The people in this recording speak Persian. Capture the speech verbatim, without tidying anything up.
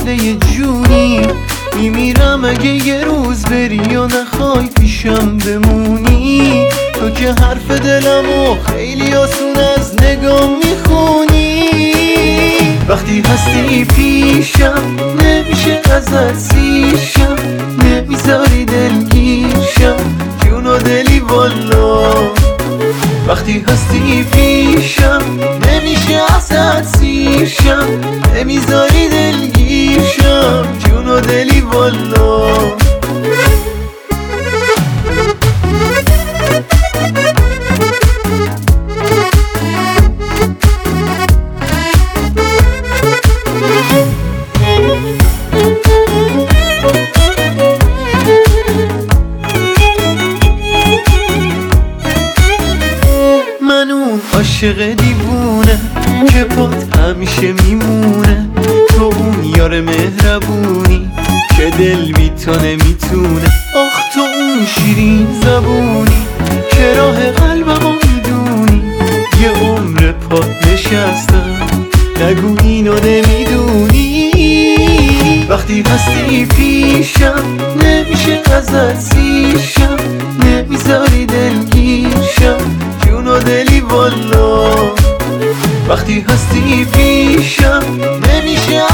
مثل یه جونی میمیرم اگه یه روز بری یا نخوای پیشم بمونی. تو که حرف دلمو خیلی آسون از نگاه میخونی. وقتی هستی پیشم نمیشه ازت سیرشم، نمیذاری دلگیرشم جون و دلی والا. وقتی هستی پیشم نمیشه ازت سیرشم، نمیذاری دلگیرشم جون و دلی والا. من اون عاشق دیوونه که پات همیشه میمونه. تو اون یار مهربونی که دل بی تو نمیتونه. آخ تو اون شیرین زبونی که راه قلبمو میدونی. یه عمر پات نشستم نگو اینو نمیدونی. وقتی هستی پیشم نمیشه ازت سیرشم، نمیذاری دلگیرشم جون و دلی والا. وقتی هستی پیشم نمیشه